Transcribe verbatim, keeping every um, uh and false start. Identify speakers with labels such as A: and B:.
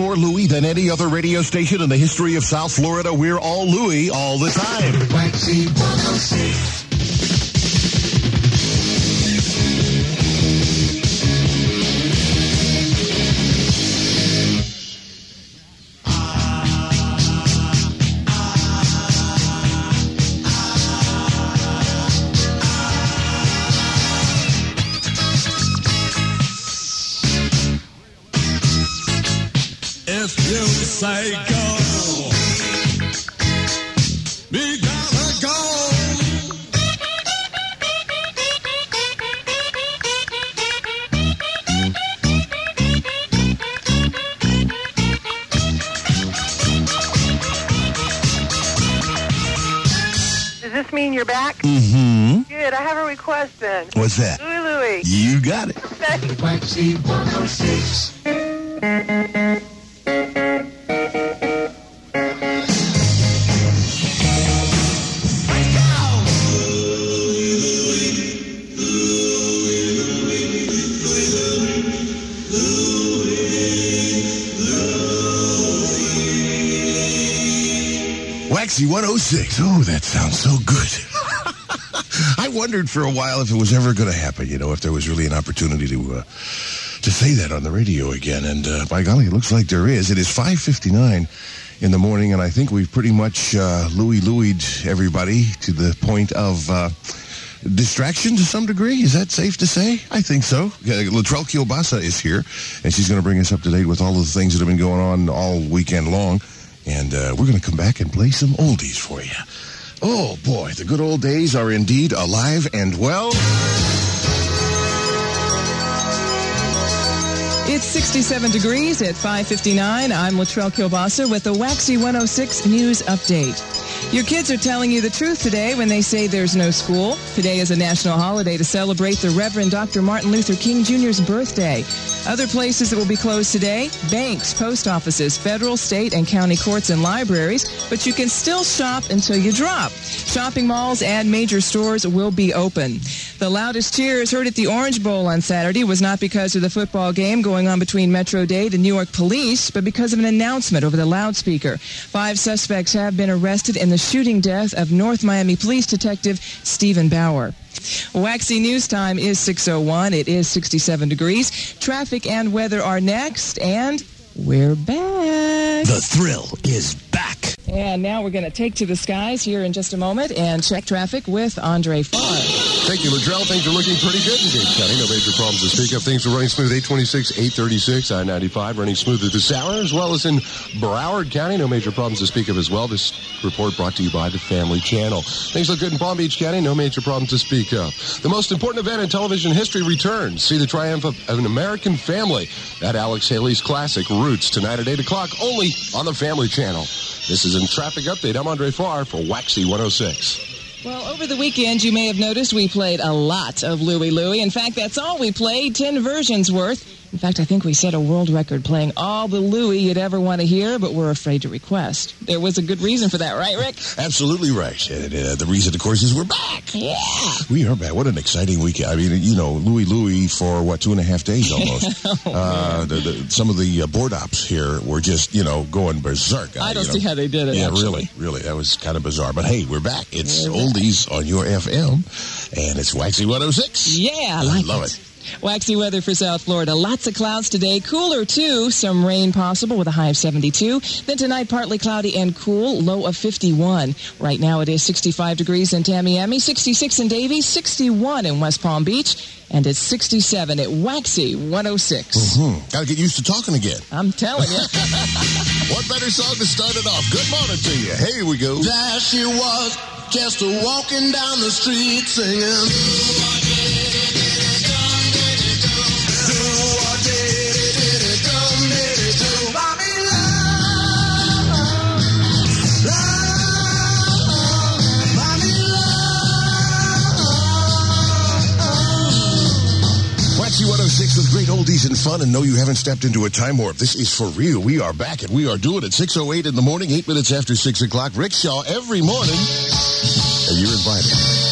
A: more Louie than any other radio station in the history of South Florida. We're all Louie all the time.
B: Waxy one oh six.
C: If you say go, we gotta go.
D: Does this mean you're back?
A: Mm-hmm.
D: Good. I have a request then.
A: What's that?
D: Louie, Louie.
A: You got it.
B: Waxy one oh six.
A: Waxy one oh six. Oh, that sounds so good. I wondered for a while if it was ever going to happen, you know, if there was really an opportunity to uh, to say that on the radio again. And uh, by golly, it looks like there is. It is five fifty-nine in the morning, and I think we've pretty much uh, Louie Louie'd everybody to the point of uh, distraction to some degree. Is that safe to say? I think so. Uh, Latrell Kielbasa is here, and she's going to bring us up to date with all of the things that have been going on all weekend long. And uh, we're going to come back and play some oldies for you. Oh, boy, the good old days are indeed alive and well.
E: It's sixty-seven degrees at five fifty-nine. I'm Latrell Kielbasa with the Waxy one oh six News Update. Your kids are telling you the truth today when they say there's no school. Today is a national holiday to celebrate the Reverend Doctor Martin Luther King Junior's birthday. Other places that will be closed today: banks, post offices, federal, state, and county courts and libraries. But you can still shop until you drop. Shopping malls and major stores will be open. The loudest cheers heard at the Orange Bowl on Saturday was not because of the football game going on between Metro-Dade and New York Police, but because of an announcement over the loudspeaker. Five suspects have been arrested in the shooting death of North Miami Police Detective Stephen Bauer. Waxy News Time is six oh one. It is sixty-seven degrees. Traffic and weather are next, and we're back.
A: The thrill is back.
E: And now we're going to take to the skies here in just a moment and check traffic with Andre Farr.
F: Thank you, Latrell. Things are looking pretty good in Dade County. No major problems to speak of. Things are running smooth. eight twenty-six, eight thirty-six, I ninety-five running smoother this hour, as well as in Broward County. No major problems to speak of as well. This report brought to you by the Family Channel. Things look good in Palm Beach County. No major problems to speak of. The most important event in television history returns. See the triumph of an American family at Alex Haley's classic Roots tonight at eight o'clock, only on the Family Channel. This is in Traffic Update. I'm Andre Farr for Waxy one oh six.
E: Well, over the weekend, you may have noticed we played a lot of Louie Louie. In fact, that's all we played, ten versions worth. In fact, I think we set a world record playing all the Louie you'd ever want to hear, but we're afraid to request. There was a good reason for that, right, Rick?
A: Absolutely right. And uh, the reason, of course, is we're back.
E: Yeah.
A: We are back. What an exciting weekend. I mean, you know, Louie Louie for, what, two and a half days almost.
E: oh,
A: uh, the, the, some of the uh, board ops here were just, you know, going berserk.
E: I
A: uh,
E: don't
A: you know.
E: see how they did it,
A: Yeah,
E: actually.
A: really, really. That was kind of bizarre. But, hey, we're back. It's
E: We're
A: oldies on your F M, and it's Waxy one oh six.
E: Yeah, I like
A: love
E: it.
A: it.
E: Waxy weather for South Florida. Lots of clouds today. Cooler, too. Some rain possible with a high of seventy-two. Then tonight, partly cloudy and cool. Low of fifty-one. Right now, it is sixty-five degrees in Tamiami, sixty-six in Davies, sixty-one in West Palm Beach, and it's sixty-seven at Waxy one oh six.
A: Mm-hmm. Got to get used to talking again.
E: I'm telling you.
A: What better song to start it off? Good morning to you. Here we go.
B: There she was, just walking down the street singing.
A: Waxy one oh six with great oldies and fun, and no, you haven't stepped into a time warp. This is for real. We are back, and we are doing it six oh eight in the morning, eight minutes after six o'clock. Rick Shaw every morning, and you're invited.